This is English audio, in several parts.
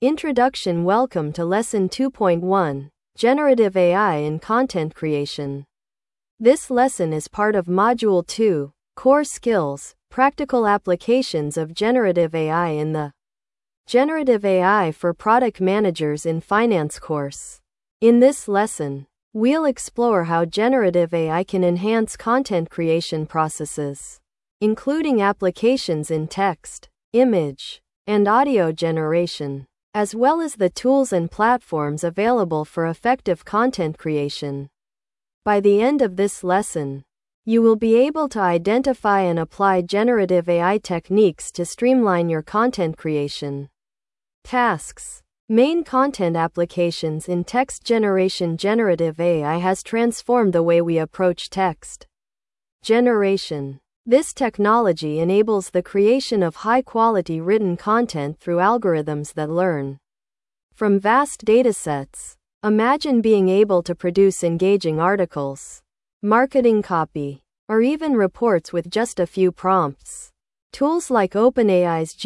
Introduction. Welcome to Lesson 2.1, Generative AI in Content Creation. This lesson is part of Module 2, Core Skills, Practical Applications of Generative AI in the Generative AI for Product Managers in Finance course. In this lesson, we'll explore how generative AI can enhance content creation processes, including applications in text, image, and audio generation, as well as the tools and platforms available for effective content creation. By the end of this lesson, you will be able to identify and apply generative AI techniques to streamline your content creation tasks. Main content applications in text generation. Generative AI has transformed the way we approach text generation. This technology enables the creation of high-quality written content through algorithms that learn from vast datasets. Imagine being able to produce engaging articles, marketing copy, or even reports with just a few prompts. Tools like OpenAI's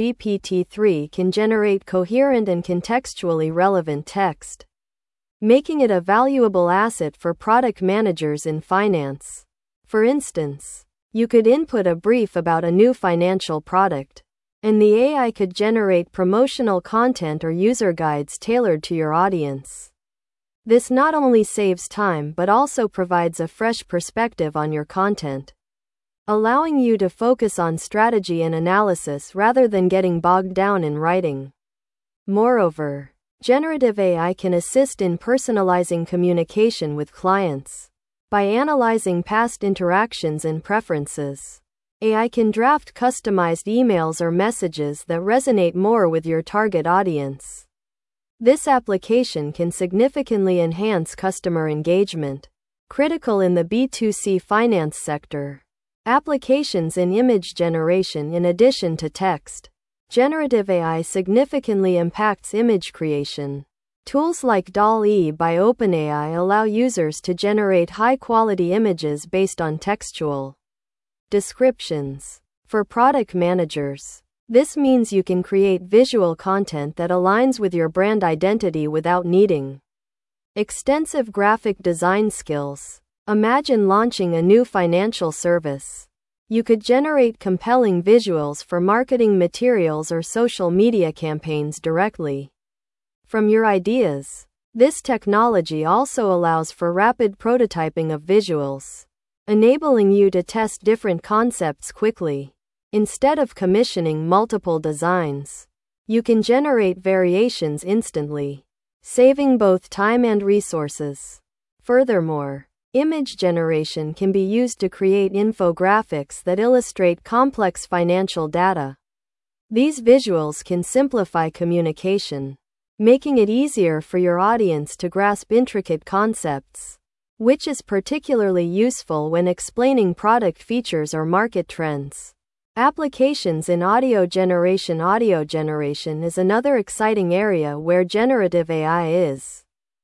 GPT-3 can generate coherent and contextually relevant text, making it a valuable asset for product managers in finance. For instance, you could input a brief about a new financial product, and the AI could generate promotional content or user guides tailored to your audience. This not only saves time but also provides a fresh perspective on your content, allowing you to focus on strategy and analysis rather than getting bogged down in writing. Moreover, generative AI can assist in personalizing communication with clients. By analyzing past interactions and preferences, AI can draft customized emails or messages that resonate more with your target audience. This application can significantly enhance customer engagement, critical in the B2C finance sector. Applications in image generation. In addition to text, generative AI significantly impacts image creation. Tools like DALL-E by OpenAI allow users to generate high-quality images based on textual descriptions. For product managers, this means you can create visual content that aligns with your brand identity without needing extensive graphic design skills. Imagine launching a new financial service. You could generate compelling visuals for marketing materials or social media campaigns directly from your ideas. This technology also allows for rapid prototyping of visuals, enabling you to test different concepts quickly. Instead of commissioning multiple designs, you can generate variations instantly, saving both time and resources. Furthermore, image generation can be used to create infographics that illustrate complex financial data. These visuals can simplify communication, making it easier for your audience to grasp intricate concepts, which is particularly useful when explaining product features or market trends. Applications in audio generation. Audio generation is another exciting area where generative AI is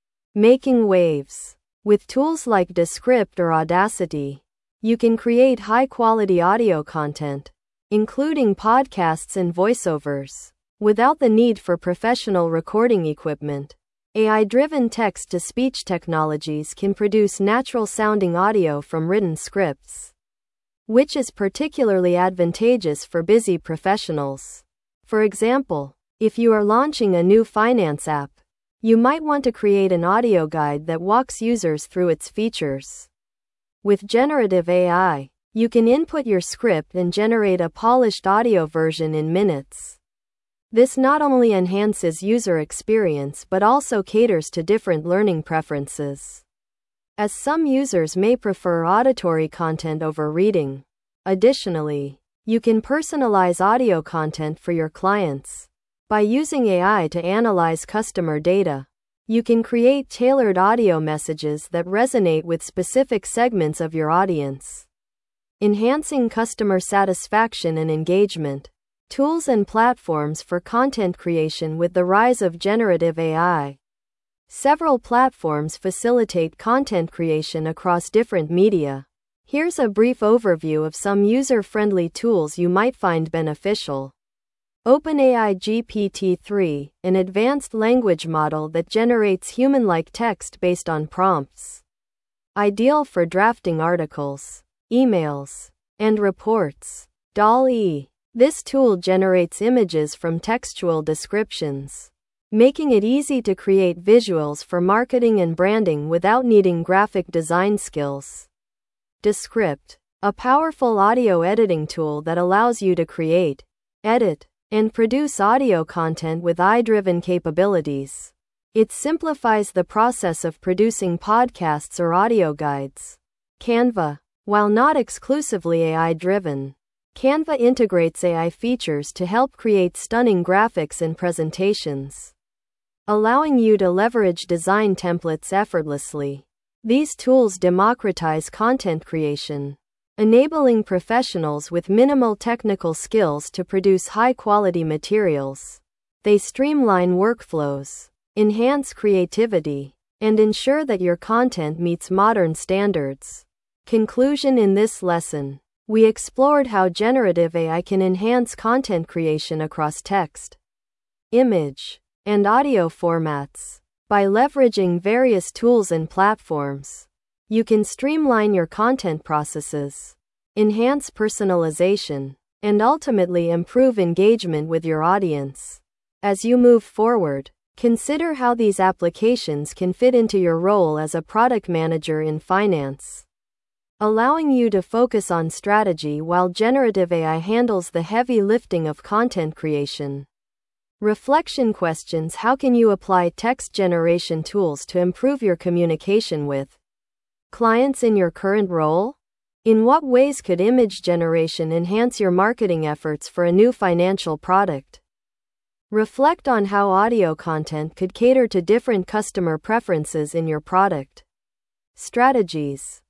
making waves. With tools like Descript or Audacity, you can create high-quality audio content, including podcasts and voiceovers, without the need for professional recording equipment. AI-driven text-to-speech technologies can produce natural-sounding audio from written scripts, which is particularly advantageous for busy professionals. For example, if you are launching a new finance app, you might want to create an audio guide that walks users through its features. With generative AI, you can input your script and generate a polished audio version in minutes. This not only enhances user experience but also caters to different learning preferences, as some users may prefer auditory content over reading. Additionally, you can personalize audio content for your clients. By using AI to analyze customer data, you can create tailored audio messages that resonate with specific segments of your audience, enhancing customer satisfaction and engagement. Tools and platforms for content creation. With the rise of generative AI, several platforms facilitate content creation across different media. Here's a brief overview of some user-friendly tools you might find beneficial. OpenAI GPT-3, an advanced language model that generates human-like text based on prompts. Ideal for drafting articles, emails, and reports. DALL-E. This tool generates images from textual descriptions, making it easy to create visuals for marketing and branding without needing graphic design skills. Descript. A powerful audio editing tool that allows you to create, edit, and produce audio content with AI-driven capabilities. It simplifies the process of producing podcasts or audio guides. Canva. While not exclusively AI-driven, Canva integrates AI features to help create stunning graphics and presentations, allowing you to leverage design templates effortlessly. These tools democratize content creation, enabling professionals with minimal technical skills to produce high-quality materials. They streamline workflows, enhance creativity, and ensure that your content meets modern standards. Conclusion. In this lesson, we explored how generative AI can enhance content creation across text, image, and audio formats. By leveraging various tools and platforms, you can streamline your content processes, enhance personalization, and ultimately improve engagement with your audience. As you move forward, consider how these applications can fit into your role as a product manager in finance, allowing you to focus on strategy while generative AI handles the heavy lifting of content creation. Reflection questions. How can you apply text generation tools to improve your communication with clients in your current role? In what ways could image generation enhance your marketing efforts for a new financial product? Reflect on how audio content could cater to different customer preferences in your product strategies.